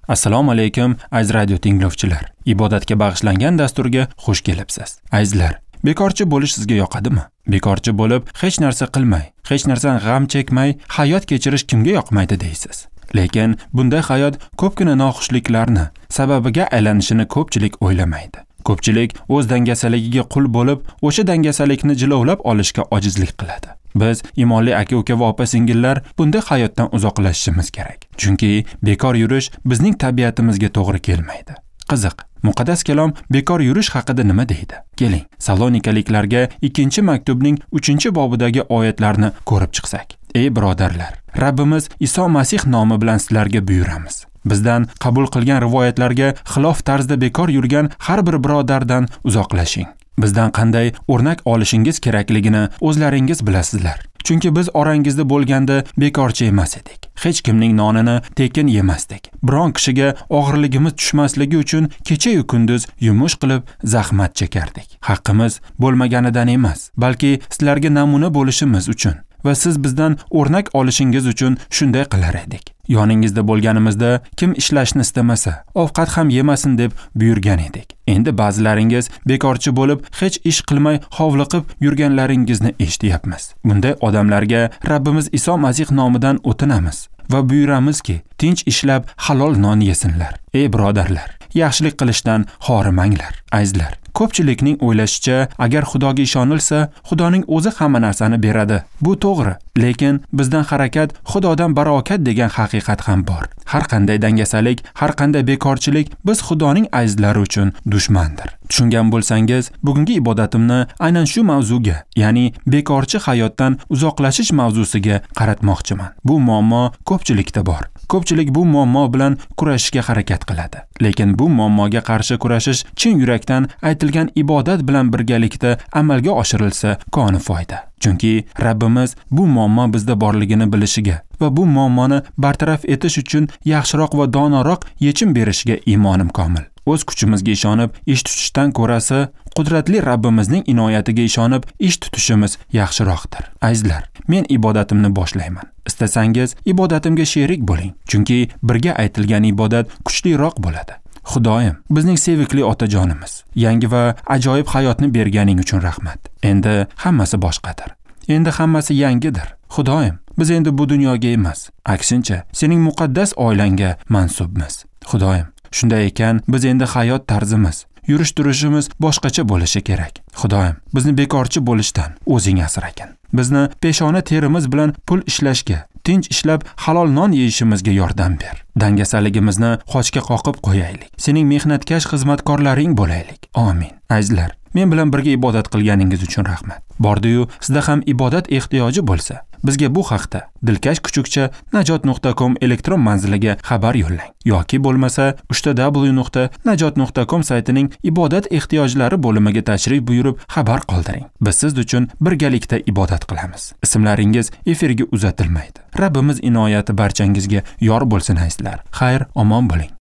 Assalomu alaykum aziz radio tinglovchilar. Ibodatga bag'ishlangan dasturga xush kelibsiz. Azizlar, bekorchi bo'lish sizga yoqadimi? Bekorchi bo'lib, hech narsa qilmay, hech narsadan g'am chekmay hayot kechirish kimga yoqmaydi deysiz. Lekin bunday hayot ko'pgina noxushliklarni sababiga aylanishini ko'pchilik o'ylamaydi. Ko'pchilik o'z dangasaligiga qul bo'lib, o'sha dangasalikni jilovlab olishga ojizlik qiladi. Biz imonli aka-uka va opa-singillar bunday hayotdan uzoqlashishimiz kerak. Chunki bekor yurish bizning tabiatimizga to'g'ri kelmaydi. Qiziq, muqaddas kalom bekor yurish haqida nima deydi? Keling, Salonikaliklarga 2-maktubning 3-bobidagi oyatlarni ko'rib chiqsak. Ey birodarlar, Rabbimiz Iso Masih nomi bilan sizlarga buyuramiz. Bizdan qabul qilgan rivoyatlarga xilof tarzda bekor yurgan har bir birodardan uzoqlashing. Bizdan qanday o'rnak olishingiz kerakligini o'zlaringiz bilasizlar. Chunki biz orangizda bo'lganda bekorchi emas edik. Hech kimning nonini tekin yemasdik. Biron kishiga og'irligimiz tushmasligi uchun kecha-yu kunduz yumush qilib zahmat chekardik. Haqqimiz bo'lmaganidan emas, balki sizlarga namuna bo'lishimiz uchun va siz bizdan o'rnak olishingiz uchun shunday qilar edik. Yoningizda bo'lganimizda kim ishlashni istamasa, ovqat ham yemasin deb buyurgan edik. Endi ba'zilaringiz bekorchi bo'lib, hech ish qilmay hovliqib yurganlaringizni eshityapmiz. Bunday odamlarga Rabbimiz Iso Masih nomidan o'tinamiz va buyuramizki, tinch ishlab halol non yesinlar. Ey birodarlar, yaxshilik qilishdan xorimanglar. Azizlar, ko'pchilikning o'ylashicha, agar Xudoga ishonilsa, Xudoning o'zi hamma narsani beradi. Bu to'g'ri, lekin bizdan harakat Xudodan barokat degan haqiqat ham bor. Har qanday dangasalik, har qanday bekorchilik biz Xudoning azizlari uchun dushmandir. Tushungan bo'lsangiz, bugungi ibodatimni aynan shu mavzuga, ya'ni bekorchi hayotdan uzoqlashish mavzusiga qaratmoqchiman. Bu muammo ko'pchilikda bor. Ko'pchilik bu muammo bilan kurashishga harakat qiladi. Lekin bu muammoga qarshi kurashish chin yurakdan aytilgan ibodat bilan birgalikda amalga oshirilsa koni foyda. Chunki Rabbimiz bu muammo bizda borligini bilishiga va bu muammoni bartaraf etish uchun yaxshiroq va donoroq yechim berishiga iymonim komil. O'z kuchimizga ishonib ish tutishdan ko'rasi, qudratli Rabbimizning inoyatiga ishonib ish tutishimiz yaxshiroqdir. Azizlar, men ibodatimni boshlayman. Istasangiz ibodatimga sherik bo'ling, chunki birga aytilgan ibodat kuchliroq bo'ladi. Xudoyim, bizning sevikli otajonimiz, yangi va ajoyib hayotni berganing uchun rahmat. Endi hammasi boshqadir. Endi hammasi yangidir. Xudoyim, biz endi bu dunyoga emas, aksincha, sening muqaddas oilangga mansubmiz. Xudoyim, shunday ekan, biz endi hayot tarzimiz, yurish-turishimiz boshqacha bo'lishi kerak. Xudoyim, bizni bekorchi bo'lishdan o'zing asragin. Bizni peshona terimiz bilan pul ishlashga, tinch ishlab halol non yeyishimizga yordam ber. Dangasaligimizni qochga qoqib qo'yaylik. Sening mehnatkash xizmatkorlaring bo'laylik. Amin. Azizlar, men bilan birga ibodat qilganingiz uchun rahmat. Bordi-yu, sizda ham ibodat ehtiyoji bo'lsa, bizga bu haqda dilkash_najot.com elektron manziliga xabar yo'llang. Yoki bo'lmasa, www.najot.com saytining ibodat ehtiyojlari bo'limiga tashrif buyurib xabar qoldiring. Biz siz uchun birgalikda ibodat qilamiz. Ismlaringiz efirga uzatilmaydi. Rabbimiz inoyati barchangizga yor bo'lsin azizlar. Xayr, omon bo'ling.